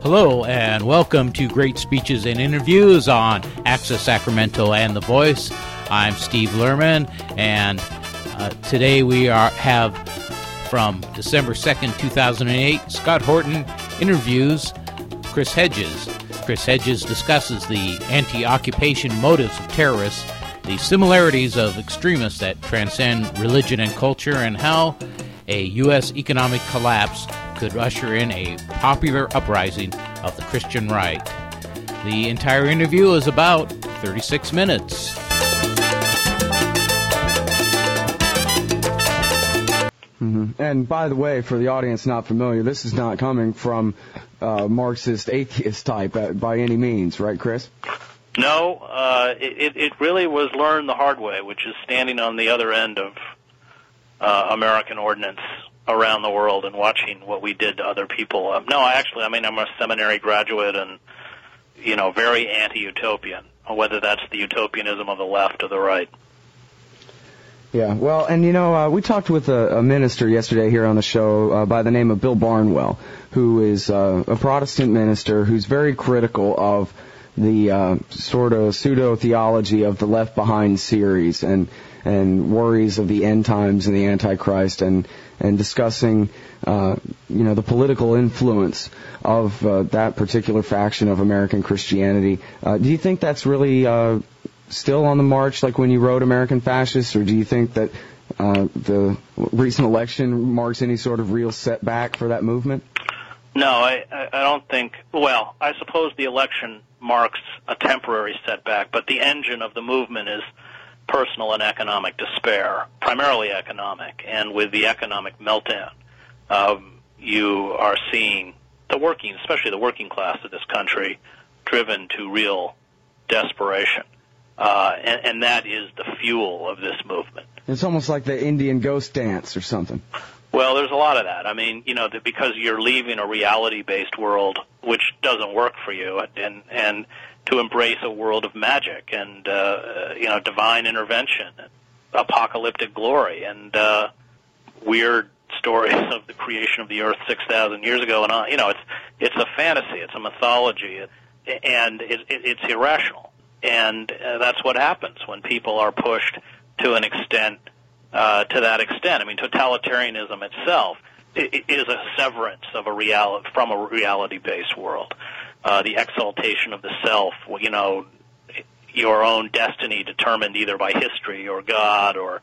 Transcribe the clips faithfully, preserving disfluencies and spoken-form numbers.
Hello, and welcome to Great Speeches and Interviews on Access Sacramento and The Voice. I'm Steve Lerman, and uh, today we are have, from December second, two thousand eight, Scott Horton interviews Chris Hedges. Chris Hedges discusses the anti-occupation motives of terrorists, the similarities of extremists that transcend religion and culture, and how a U S economic collapse could usher in a popular uprising of the Christian right. The entire interview is about thirty-six minutes. Mm-hmm. And by the way, for the audience not familiar, this is not coming from uh, Marxist atheist type uh, by any means, right, Chris? No, uh, it, it really was learned the hard way, which is standing on the other end of uh, American ordinance around the world and watching what we did to other people. Um, no, I actually, I mean, I'm a seminary graduate and, you know, very anti-utopian, whether that's the utopianism of the left or the right. Yeah, well, and, you know, uh, we talked with a, a minister yesterday here on the show uh, by the name of Bill Barnwell, who is uh, a Protestant minister who's very critical of the uh, sort of pseudo-theology of the Left Behind series and and worries of the end times and the Antichrist, and and discussing, uh, you know, the political influence of uh, that particular faction of American Christianity. Uh, do you think that's really uh, still on the march, like when you wrote American Fascists, or do you think that uh, the recent election marks any sort of real setback for that movement? No, I, I don't think, well, I suppose the election marks a temporary setback, but the engine of the movement is personal and economic despair, primarily economic. And with the economic meltdown, um, you are seeing the working, especially the working class of this country, driven to real desperation. Uh, and, and that is the fuel of this movement. It's almost like the Indian ghost dance or something. Well, there's a lot of that. I mean, you know, because you're leaving a reality-based world which doesn't work for you, and and to embrace a world of magic and, uh, you know, divine intervention, and apocalyptic glory, and uh, weird stories of the creation of the earth six thousand years ago. And on. You know, it's it's a fantasy, it's a mythology, and it, it, it's irrational. And uh, that's what happens when people are pushed to an extent, uh, to that extent. I mean, totalitarianism itself it, it is a severance of a real, from a reality-based world. Uh, the exaltation of the self, you know, your own destiny determined either by history or God, or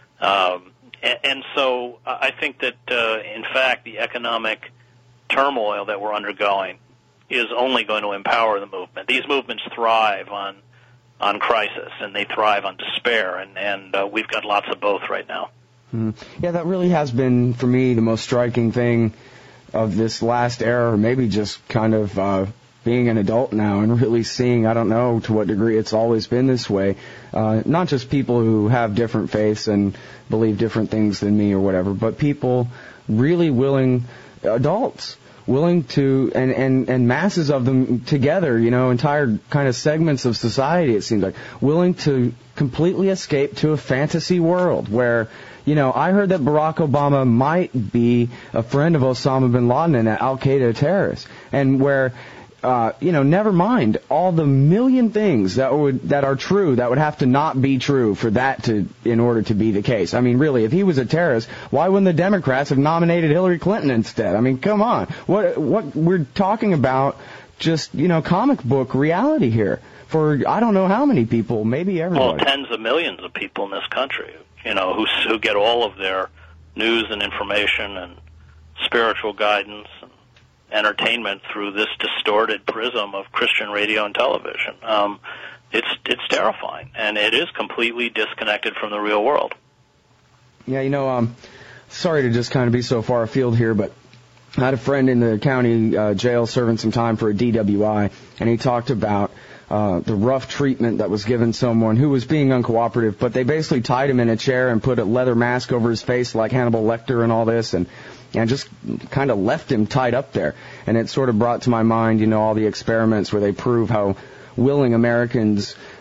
um, and, and so I think that uh, in fact the economic turmoil that we're undergoing is only going to empower the movement. These movements thrive on on crisis, and they thrive on despair, and and uh, we've got lots of both right now. Mm. Yeah, that really has been for me the most striking thing of this last era, or maybe just kind of uh, being an adult now and really seeing, I don't know to what degree it's always been this way, uh, not just people who have different faiths and believe different things than me or whatever, but people really willing, adults, willing to, and, and, and masses of them together, you know, entire kind of segments of society, it seems like, willing to completely escape to a fantasy world where, you know, I heard that Barack Obama might be a friend of Osama bin Laden and an al-Qaeda terrorist, and where, uh, you know, never mind all the million things that would that are true that would have to not be true for that to, in order to be the case. I mean, really, if he was a terrorist, why wouldn't the Democrats have nominated Hillary Clinton instead? I mean, come on, what what we're talking about, just, you know, comic book reality here for I don't know how many people, maybe everybody. Well, tens of millions of people in this country, you know, who who get all of their news and information and spiritual guidance and entertainment through this distorted prism of Christian radio and television. Um, it's it's terrifying, and it is completely disconnected from the real world. Yeah, you know, um, sorry to just kind of be so far afield here, but I had a friend in the county uh, jail serving some time for a D W I, and he talked about uh, the rough treatment that was given someone who was being uncooperative, but they basically tied him in a chair and put a leather mask over his face like Hannibal Lecter and all this, and and just kind of left him tied up there. And it sort of brought to my mind, you know, all the experiments where they prove how willing Americans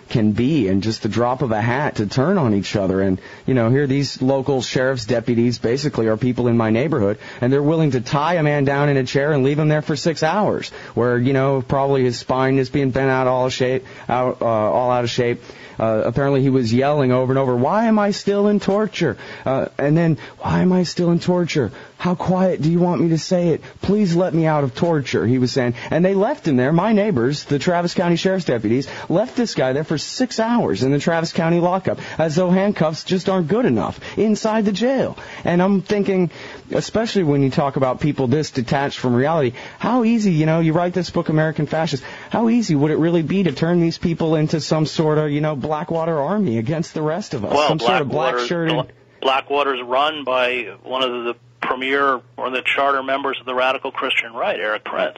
can be, and just the drop of a hat to turn on each other. And, you know, here these local sheriff's deputies basically are people in my neighborhood, and they're willing to tie a man down in a chair and leave him there for six hours, where, you know, probably his spine is being bent out all of shape, out, uh, all out of shape. Uh, apparently he was yelling over and over, "Why am I still in torture?" Uh, and then, "Why am I still in torture? How quiet do you want me to say it? Please let me out of torture," he was saying. And they left him there. My neighbors, the Travis County Sheriff's deputies, left this guy there for six hours in the Travis County lockup, as though handcuffs just aren't good enough inside the jail. And I'm thinking, especially when you talk about people this detached from reality, how easy, you know, you write this book, American Fascists, how easy would it really be to turn these people into some sort of, you know, Blackwater Army against the rest of us? Well, some sort of black-shirted... Blackwater's run by one of the premier or the charter members of the radical Christian right, Eric Prince.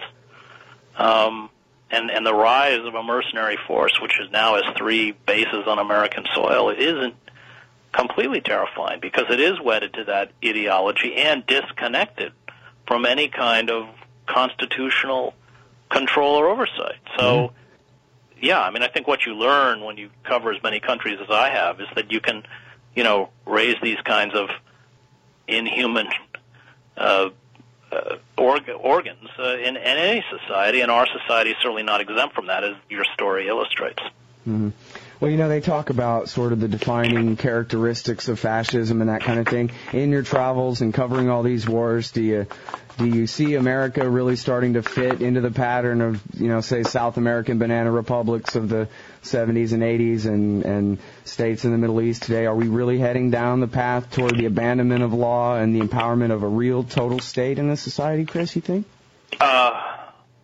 Um, and, and the rise of a mercenary force, which is now has three bases on American soil, it isn't completely terrifying because it is wedded to that ideology and disconnected from any kind of constitutional control or oversight. So, mm-hmm. yeah, I mean, I think what you learn when you cover as many countries as I have is that you can, you know, raise these kinds of inhuman uh, uh, org- organs uh, in, in any society, and our society is certainly not exempt from that, as your story illustrates. Mm-hmm. Well, you know, they talk about sort of the defining characteristics of fascism and that kind of thing. In your travels and covering all these wars, do you do you see America really starting to fit into the pattern of, you know, say, South American banana republics of the seventies and eighties and, and states in the Middle East today? Are we really heading down the path toward the abandonment of law and the empowerment of a real total state in this society, Chris, you think? Uh,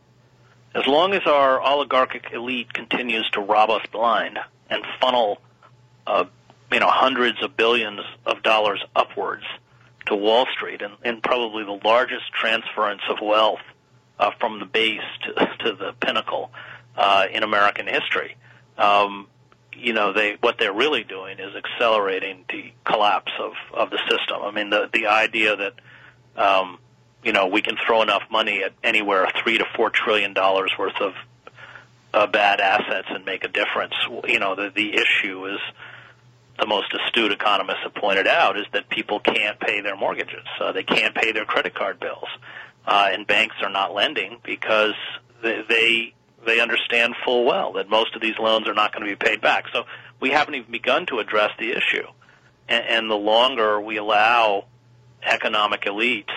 as long as our oligarchic elite continues to rob us blind and funnel, uh, you know, hundreds of billions of dollars upwards to Wall Street, and, and probably the largest transference of wealth uh, from the base to, to the pinnacle uh, in American history. Um, you know, they what they're really doing is accelerating the collapse of, of the system. I mean, the the idea that um, you know we can throw enough money at anywhere three to four trillion dollars worth of uh, bad assets and make a difference. You know, the the issue is, the most astute economists have pointed out, is that people can't pay their mortgages. Uh, they can't pay their credit card bills. Uh, and banks are not lending because they, they they understand full well that most of these loans are not going to be paid back. So we haven't even begun to address the issue. And, and the longer we allow economic elites,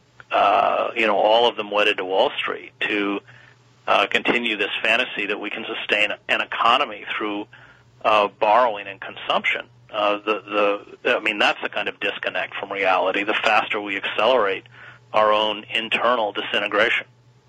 uh, you know, all of them wedded to Wall Street, to uh, continue this fantasy that we can sustain an economy through Uh, borrowing and consumption. Uh, the, the, I mean, that's the kind of disconnect from reality. The faster we accelerate our own internal disintegration.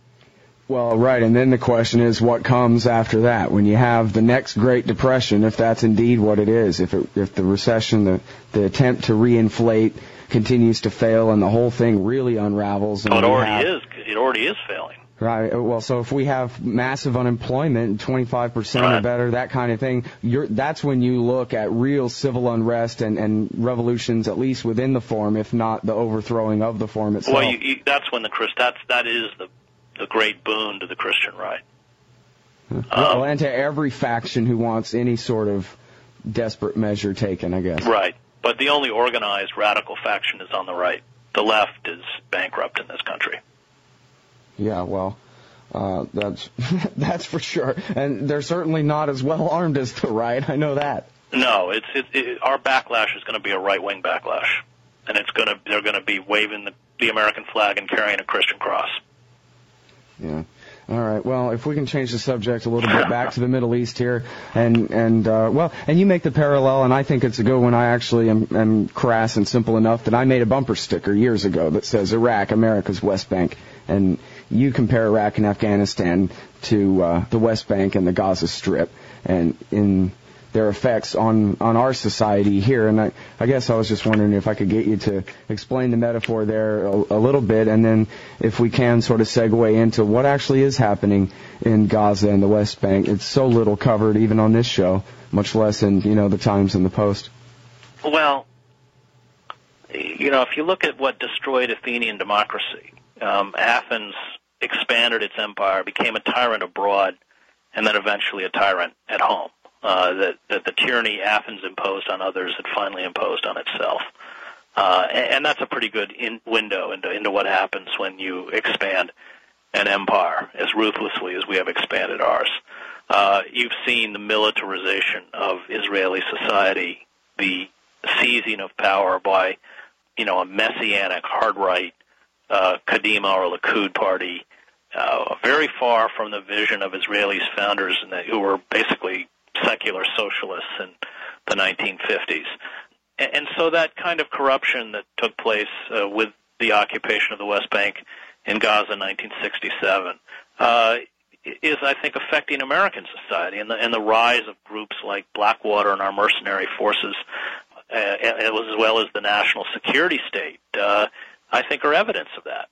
Well, right, and then the question is, what comes after that? When you have the next Great Depression, if that's indeed what it is, if it, if the recession, the, the attempt to reinflate continues to fail, and the whole thing really unravels. And oh, it already have, is. It already is failing. Right. Well, so if we have massive unemployment, twenty-five percent right. or better, that kind of thing, you're, that's when you look at real civil unrest and, and revolutions, at least within the form, if not the overthrowing of the form itself. Well, you, you, that's when the Christ, that's that is the the great boon to the Christian right. Well, um, and to every faction who wants any sort of desperate measure taken, I guess. Right. But the only organized radical faction is on the right. The left is bankrupt in this country. Yeah, well, uh, that's that's for sure, and they're certainly not as well armed as the right. I know that. No, it's it, it, our backlash is going to be a right wing backlash, and it's going to they're going to be waving the, the American flag and carrying a Christian cross. Yeah. All right. Well, if we can change the subject a little bit back to the Middle East here, and and uh, well, and you make the parallel, and I think it's a good one. I actually am, am crass and simple enough that I made a bumper sticker years ago that says Iraq, America's West Bank, and you compare Iraq and Afghanistan to uh, the West Bank and the Gaza Strip, and in their effects on, on our society here. And I, I guess I was just wondering if I could get you to explain the metaphor there a, a little bit, and then if we can sort of segue into what actually is happening in Gaza and the West Bank. It's so little covered even on this show, much less in, you know, the Times and the Post. Well, you know, if you look at what destroyed Athenian democracy, um, Athens expanded its empire, became a tyrant abroad, and then eventually a tyrant at home. uh, that, that the tyranny Athens imposed on others had finally imposed on itself. Uh, and, and that's a pretty good in window into, into what happens when you expand an empire as ruthlessly as we have expanded ours. Uh, you've seen the militarization of Israeli society, the seizing of power by, you know, a messianic hard-right uh, Kadima or Likud party, uh, very far from the vision of Israelis' founders, and that, who were basically secular socialists in the nineteen fifties. And, and so that kind of corruption that took place uh, with the occupation of the West Bank in Gaza in nineteen sixty-seven uh, is, I think, affecting American society, and the, and the rise of groups like Blackwater and our mercenary forces, uh, as well as the national security state, uh, I think are evidence of that.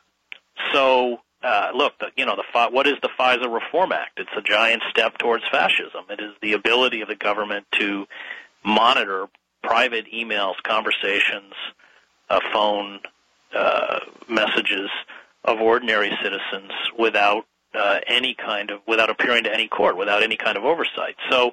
So, uh, look, the, you know, the what is the FISA Reform Act? It's a giant step towards fascism. It is the ability of the government to monitor private emails, conversations, uh, phone uh, messages of ordinary citizens without uh, any kind of, without appearing to any court, without any kind of oversight. So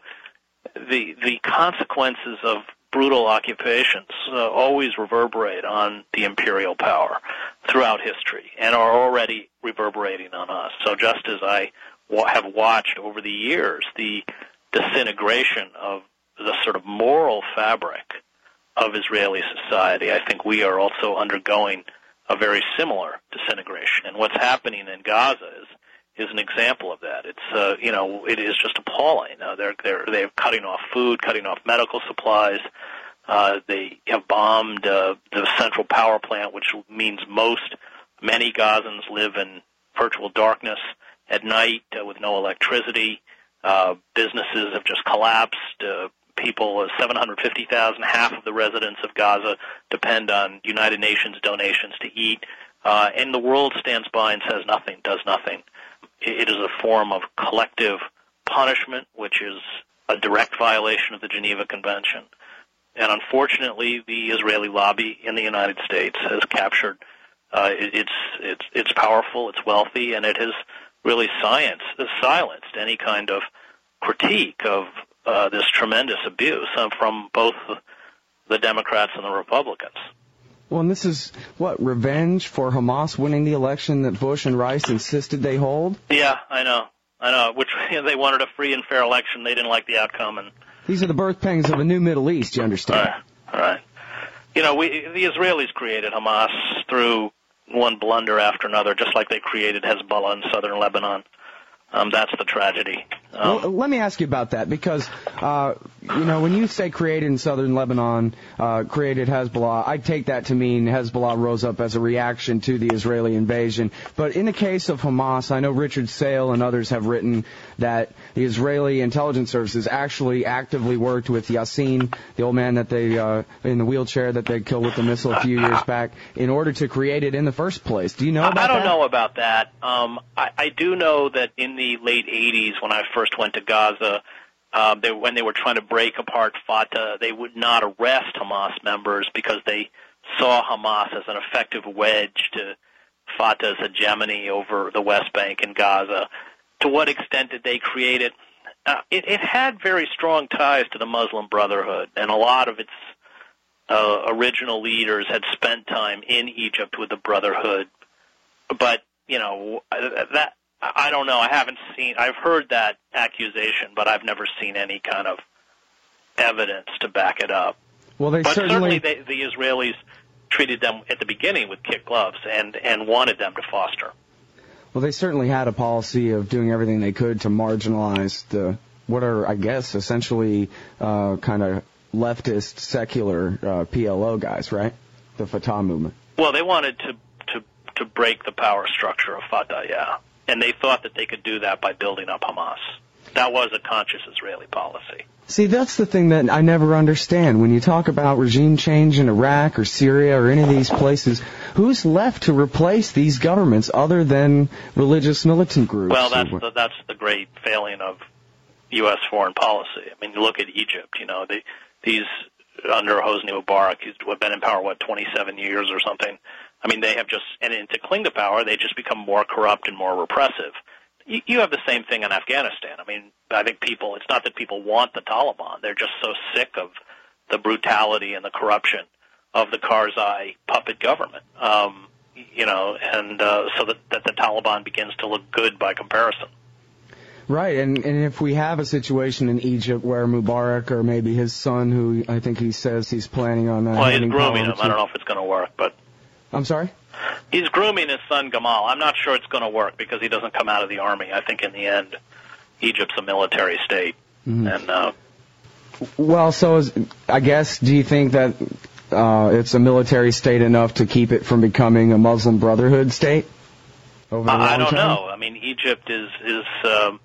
the the consequences of brutal occupations uh, always reverberate on the imperial power throughout history and are already reverberating on us. So just as I wa- have watched over the years the disintegration of the sort of moral fabric of Israeli society, I think we are also undergoing a very similar disintegration. And what's happening in Gaza is is an example of that. It's uh, you know, it is just appalling. Uh, they're they're they're cutting off food, cutting off medical supplies. Uh, they have bombed uh, the central power plant, which means most many Gazans live in virtual darkness at night uh, with no electricity. Uh, businesses have just collapsed. Uh, people, uh, seven hundred fifty thousand, half of the residents of Gaza depend on United Nations donations to eat. Uh, and the world stands by and says nothing, does nothing. It is a form of collective punishment, which is a direct violation of the Geneva Convention. And unfortunately, the Israeli lobby in the United States has captured. Uh, it, it's it's it's powerful, it's wealthy, and it has really science silenced any kind of critique of uh, this tremendous abuse uh, from both the Democrats and the Republicans. Well, and this is, what, revenge for Hamas winning the election that Bush and Rice insisted they hold? Yeah, I know. I know. Which, you know, they wanted a free and fair election. They didn't like the outcome. And these are the birth pangs of a new Middle East, you understand? All right. All right. You know, we, the Israelis created Hamas through one blunder after another, just like they created Hezbollah in southern Lebanon. Um, that's the tragedy. Um, well, let me ask you about that, because, uh, you know, when you say created in southern Lebanon, uh, created Hezbollah, I take that to mean Hezbollah rose up as a reaction to the Israeli invasion. But in the case of Hamas, I know Richard Sale and others have written that the Israeli intelligence services actually actively worked with Yassin, the old man that they, uh, in the wheelchair that they killed with the missile a few years back, in order to create it in the first place. Do you know about that? I don't that? know about that. Um, I, I do know that in the late eighties, when I first went to Gaza, uh, they, when they were trying to break apart Fatah, they would not arrest Hamas members because they saw Hamas as an effective wedge to Fatah's hegemony over the West Bank and Gaza. To what extent did they create it? Uh, it, it had very strong ties to the Muslim Brotherhood, and a lot of its uh, original leaders had spent time in Egypt with the Brotherhood. But, you know, that I don't know. I haven't seen, I've heard that accusation, but I've never seen any kind of evidence to back it up. Well, they but certainly, certainly they, the Israelis treated them at the beginning with kid gloves and, and wanted them to foster. Well, they certainly had a policy of doing everything they could to marginalize the, what are, I guess, essentially uh, kind of leftist, secular uh, P L O guys, right? The Fatah movement. Well, they wanted to, to, to break the power structure of Fatah, yeah. And they thought that they could do that by building up Hamas. That was a conscious Israeli policy. See, that's the thing that I never understand. When you talk about regime change in Iraq or Syria or any of these places, who's left to replace these governments other than religious militant groups? Well, that's the, that's the great failing of U S foreign policy. I mean, you look at Egypt, you know, they, these, under Hosni Mubarak, who's been in power, what, twenty-seven years or something. I mean, they have just, and to cling to power, they just become more corrupt and more repressive. you, you have the same thing in Afghanistan. I mean, I think people, it's not that people want the Taliban. They're just so sick of the brutality and the corruption of the Karzai puppet government, um, you know, and uh, so that, that the Taliban begins to look good by comparison. Right, and, and if we have a situation in Egypt where Mubarak or maybe his son, who I think he says he's planning on... Uh, well, he's grooming him. I don't know if it's going to work, but... I'm sorry? He's grooming his son Gamal. I'm not sure it's going to work because he doesn't come out of the army. I think in the end, Egypt's a military state. Mm-hmm. And uh, Well, so is, I guess, do you think that uh, it's a military state enough to keep it from becoming a Muslim Brotherhood state? Over the long I don't term? know. I mean, Egypt is... is um,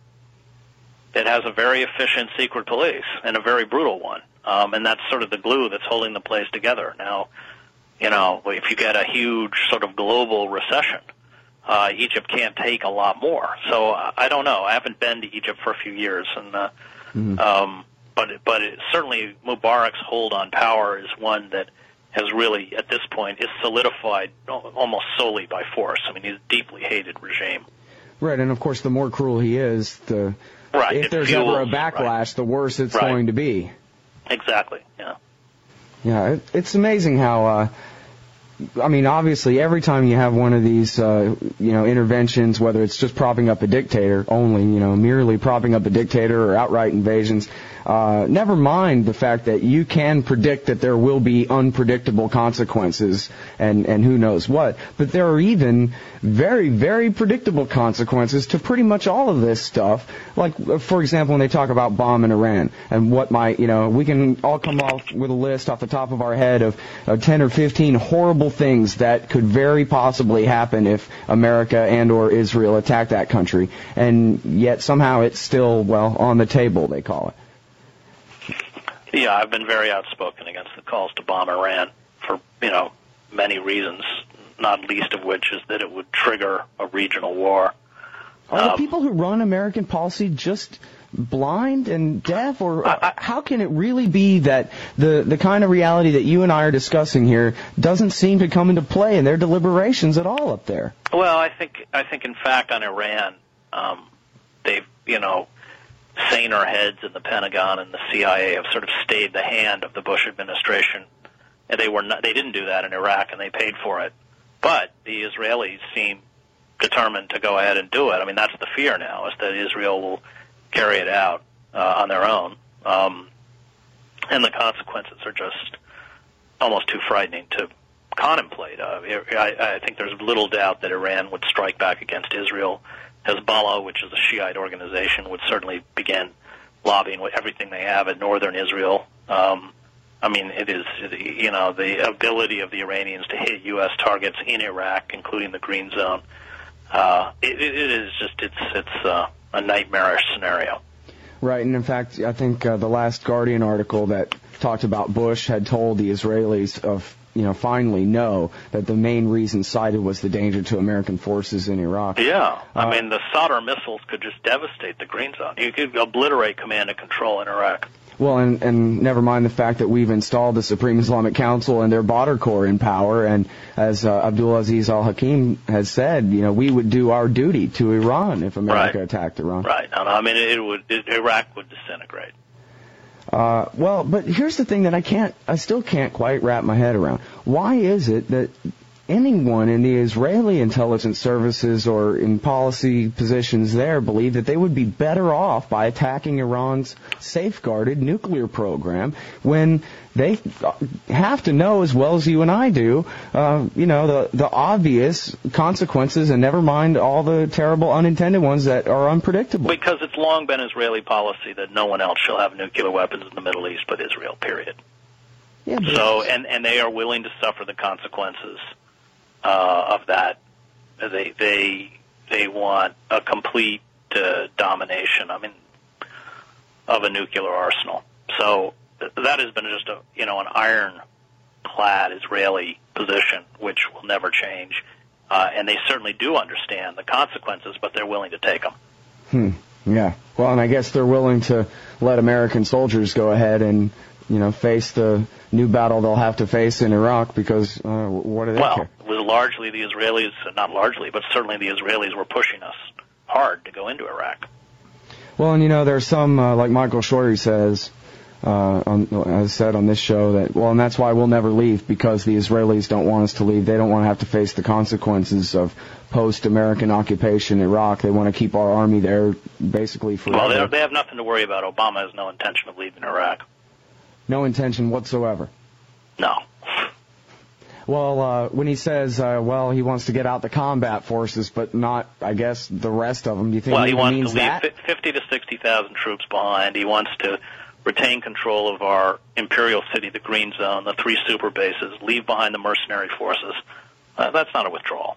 it has a very efficient secret police and a very brutal one. Um, and that's sort of the glue that's holding the place together. Now, you know, if you get a huge sort of global recession, uh, Egypt can't take a lot more. So uh, I don't know. I haven't been to Egypt for a few years, and uh, mm-hmm. um, but but it, certainly Mubarak's hold on power is one that has really, at this point, is solidified almost solely by force. I mean, he's a deeply hated regime. Right, and of course, the more cruel he is, the right, if there's fuels, ever a backlash, right. the worse it's right. going to be. Exactly. Yeah. Yeah, it, it's amazing how. Uh, I mean, obviously, every time you have one of these, uh, you know, interventions, whether it's just propping up a dictator only, you know, merely propping up a dictator or outright invasions, uh, never mind the fact that you can predict that there will be unpredictable consequences and, and who knows what. But there are even very, very predictable consequences to pretty much all of this stuff. Like, for example, when they talk about bombing Iran and what might, you know, we can all come off with a list off the top of our head of, of ten or fifteen horrible things that could very possibly happen if America and or Israel attack that country, and yet somehow it's still, well, on the table, they call it. Yeah, I've been very outspoken against the calls to bomb Iran for, you know, many reasons, not least of which is that it would trigger a regional war. Are um, the people who run American policy just blind and deaf, or I, I, how can it really be that the, the kind of reality that you and I are discussing here doesn't seem to come into play in their deliberations at all up there? Well, I think, I think in fact on Iran, um, they've, you know, saner heads in the Pentagon and the C I A have sort of stayed the hand of the Bush administration, and they were not, they didn't do that in Iraq, and they paid for it. But the Israelis seem determined to go ahead and do it. I mean, that's the fear now, is that Israel will carry it out uh, on their own, um, and the consequences are just almost too frightening to contemplate. Uh, I, I think there's little doubt that Iran would strike back against Israel. Hezbollah, which is a Shiite organization, would certainly begin lobbying with everything they have in northern Israel. Um, I mean, it is, you know, the ability of the Iranians to hit U S targets in Iraq, including the Green Zone. Uh, it, it is just, it's, it's uh, a nightmarish scenario. Right, and in fact, I think uh, the last Guardian article that talked about Bush had told the Israelis of, you know, finally know that the main reason cited was the danger to American forces in Iraq. Yeah, I uh, mean, the Sadr missiles could just devastate the Green Zone. You could obliterate command and control in Iraq. Well, and, and never mind the fact that we've installed the Supreme Islamic Council and their Badr Corps in power, and as uh, Abdulaziz al-Hakim has said, you know, we would do our duty to Iran if America right. attacked Iran. Right. No, no, I mean, it would, it, Iraq would disintegrate. Uh, well, but here's the thing that I can't, I still can't quite wrap my head around. Why is it that anyone in the Israeli intelligence services or in policy positions there believe that they would be better off by attacking Iran's safeguarded nuclear program when they have to know as well as you and I do, uh, you know, the, the obvious consequences, and never mind all the terrible unintended ones that are unpredictable. Because it's long been Israeli policy that no one else shall have nuclear weapons in the Middle East but Israel, period. Yeah, but so, and, and they are willing to suffer the consequences uh, of that. They, they, they want a complete uh, domination, I mean, of a nuclear arsenal. So that has been just a, you know, an ironclad Israeli position, which will never change. Uh, and they certainly do understand the consequences, but they're willing to take them. Hmm. Yeah. Well, and I guess they're willing to let American soldiers go ahead and, you know, face the new battle they'll have to face in Iraq because uh, what do they well, care? Well, it was largely the Israelis, not largely, but certainly the Israelis were pushing us hard to go into Iraq. Well, and you know, there's some, uh, like Michael Shorey says, uh, on, as said on this show, that, well, and that's why we'll never leave, because the Israelis don't want us to leave. They don't want to have to face the consequences of post-American occupation in Iraq. They want to keep our army there basically forever. Well, they, they have nothing to worry about. Obama has no intention of leaving Iraq. No intention whatsoever? No. Well, uh, when he says, uh, well, he wants to get out the combat forces, but not, I guess, the rest of them, do you think well, he, he wants means to leave that? fifty to sixty thousand troops behind. He wants to retain control of our imperial city, the Green Zone, the three super bases, leave behind the mercenary forces. Uh, that's not a withdrawal.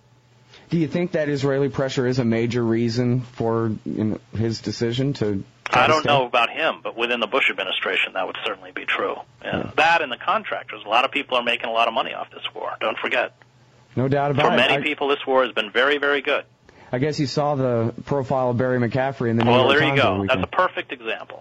Do you think that Israeli pressure is a major reason for you know, his decision to... I don't know about him, but within the Bush administration, that would certainly be true. Yeah. Yeah. That and the contractors. A lot of people are making a lot of money off this war. Don't forget. No doubt about it. For many I, people, this war has been very, very good. I guess you saw the profile of Barry McCaffrey in the New well, York there Times you go. over the That's weekend. a perfect example.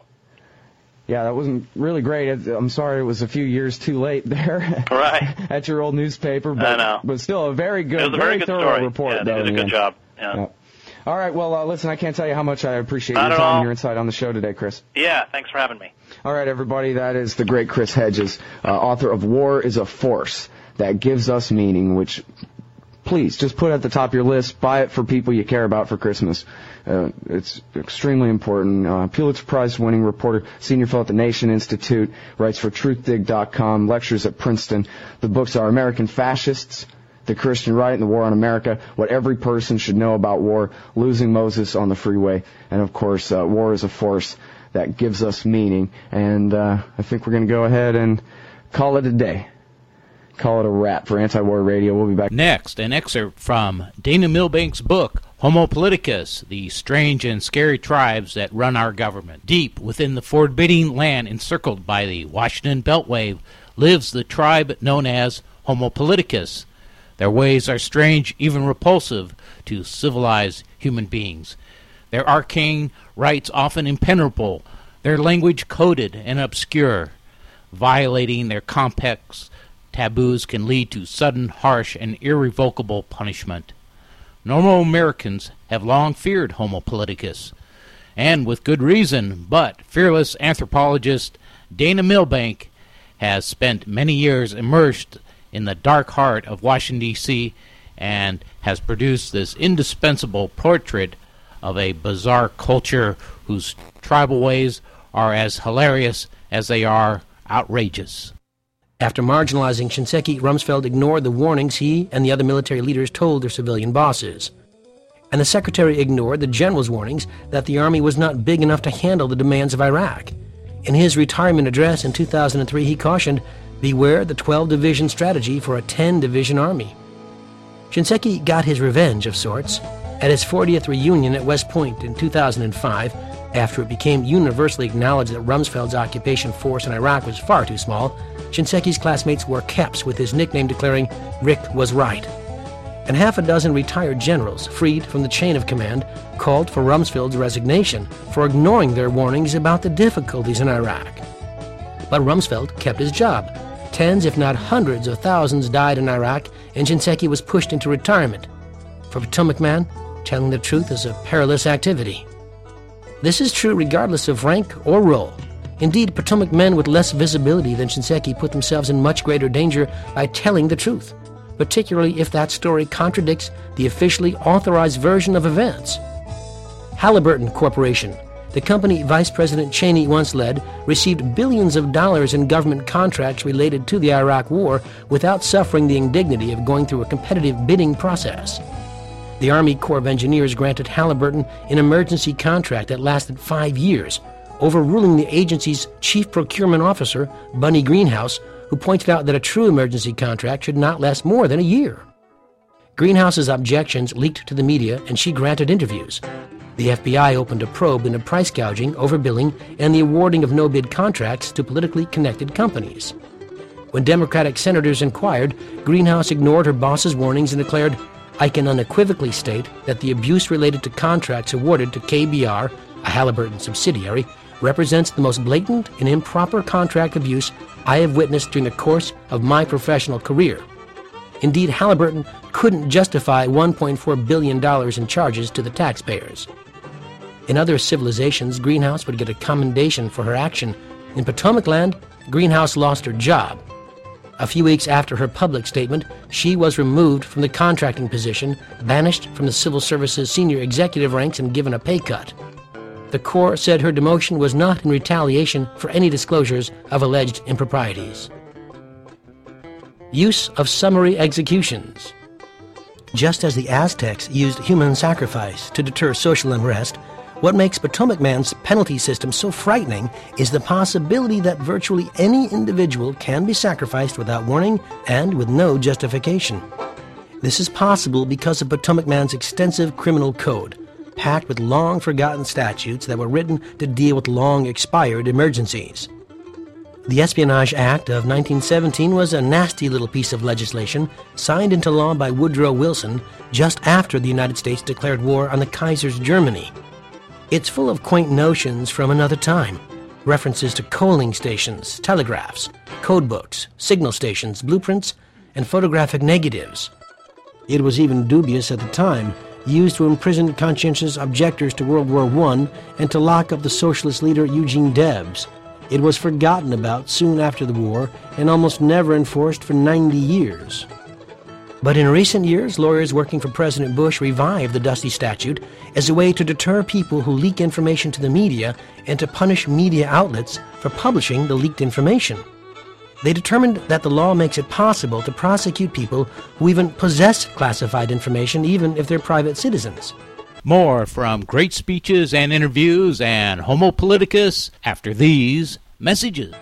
Yeah, that wasn't really great. I'm sorry it was a few years too late there right. at your old newspaper, but, I know. but still a very good, it was a very, very good thorough story. report. Yeah, though, they did a good end. job. Yeah. Yeah. All right, well, uh, listen, I can't tell you how much I appreciate Not your at time all. and your insight on the show today, Chris. Yeah, thanks for having me. All right, everybody, that is the great Chris Hedges, uh, author of War is a Force That Gives Us Meaning, which, please, just put at the top of your list. Buy it for people you care about for Christmas. Uh, it's extremely important. Uh, Pulitzer Prize-winning reporter, senior fellow at the Nation Institute, writes for truth dig dot com, lectures at Princeton. The books are American Fascists, The Christian Right and the War on America, What Every Person Should Know About War, Losing Moses on the Freeway, and, of course, uh, War is a Force That Gives Us Meaning. And uh, I think we're going to go ahead and call it a day. Call it a wrap for Anti-War Radio. We'll be back. Next, an excerpt from Dana Milbank's book, Homo Politicus, The Strange and Scary Tribes That Run Our Government. Deep within the forbidding land encircled by the Washington Beltway lives the tribe known as Homo Politicus. Their ways are strange, even repulsive, to civilized human beings. Their arcane rites often impenetrable, their language coded and obscure. Violating their complex taboos can lead to sudden, harsh, and irrevocable punishment. Normal Americans have long feared Homo Politicus, and with good reason, but fearless anthropologist Dana Milbank has spent many years immersed in the dark heart of Washington, D C, and has produced this indispensable portrait of a bizarre culture whose tribal ways are as hilarious as they are outrageous. After marginalizing Shinseki, Rumsfeld ignored the warnings he and the other military leaders told their civilian bosses. And the secretary ignored the general's warnings that the army was not big enough to handle the demands of Iraq. In his retirement address in two thousand three, he cautioned, "Beware the twelve-division strategy for a ten-division army." Shinseki got his revenge of sorts. At his fortieth reunion at West Point in two thousand five, after it became universally acknowledged that Rumsfeld's occupation force in Iraq was far too small, Shinseki's classmates wore caps with his nickname declaring, "Rick was right." And half a dozen retired generals, freed from the chain of command, called for Rumsfeld's resignation for ignoring their warnings about the difficulties in Iraq. But Rumsfeld kept his job. Tens, if not hundreds of thousands died in Iraq, and Shinseki was pushed into retirement. For Potomac Man, telling the truth is a perilous activity. This is true regardless of rank or role. Indeed, Potomac men with less visibility than Shinseki put themselves in much greater danger by telling the truth, particularly if that story contradicts the officially authorized version of events. Halliburton Corporation, the company Vice President Cheney once led, received billions of dollars in government contracts related to the Iraq War without suffering the indignity of going through a competitive bidding process. The Army Corps of Engineers granted Halliburton an emergency contract that lasted five years, overruling the agency's chief procurement officer, Bunny Greenhouse, who pointed out that a true emergency contract should not last more than a year. Greenhouse's objections leaked to the media, and she granted interviews. The F B I opened a probe into price gouging, overbilling, and the awarding of no-bid contracts to politically connected companies. When Democratic senators inquired, Greenhouse ignored her boss's warnings and declared, "I can unequivocally state that the abuse related to contracts awarded to K B R, a Halliburton subsidiary, represents the most blatant and improper contract abuse I have witnessed during the course of my professional career." Indeed, Halliburton couldn't justify one point four billion dollars in charges to the taxpayers. In other civilizations, Greenhouse would get a commendation for her action. In Potomac Land, Greenhouse lost her job. A few weeks after her public statement, she was removed from the contracting position, banished from the Civil Service's senior executive ranks, and given a pay cut. The Corps said her demotion was not in retaliation for any disclosures of alleged improprieties. Use of summary executions. Just as the Aztecs used human sacrifice to deter social unrest, what makes Potomac Man's penalty system so frightening is the possibility that virtually any individual can be sacrificed without warning and with no justification. This is possible because of Potomac Man's extensive criminal code, packed with long-forgotten statutes that were written to deal with long-expired emergencies. The Espionage Act of nineteen seventeen was a nasty little piece of legislation signed into law by Woodrow Wilson just after the United States declared war on the Kaiser's Germany. It's full of quaint notions from another time, references to coaling stations, telegraphs, code books, signal stations, blueprints, and photographic negatives. It was even dubious at the time, used to imprison conscientious objectors to World War One and to lock up the socialist leader Eugene Debs. It was forgotten about soon after the war and almost never enforced for ninety years. But in recent years, lawyers working for President Bush revived the dusty statute as a way to deter people who leak information to the media and to punish media outlets for publishing the leaked information. They determined that the law makes it possible to prosecute people who even possess classified information, even if they're private citizens. More from Great Speeches and Interviews and Homo Politicus after these messages.